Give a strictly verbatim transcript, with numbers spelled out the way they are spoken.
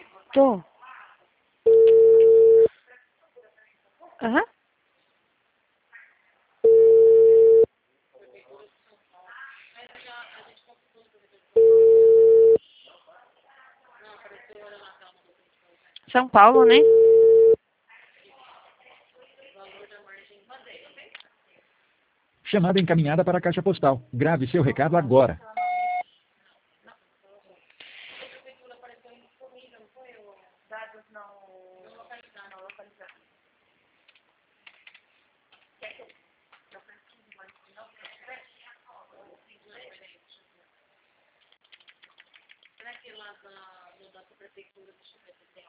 Tô. Aham. São Paulo, né? Chamada encaminhada para a caixa postal. Grave seu recado agora. Será que lá da, da prefeitura, deixa eu ver se tem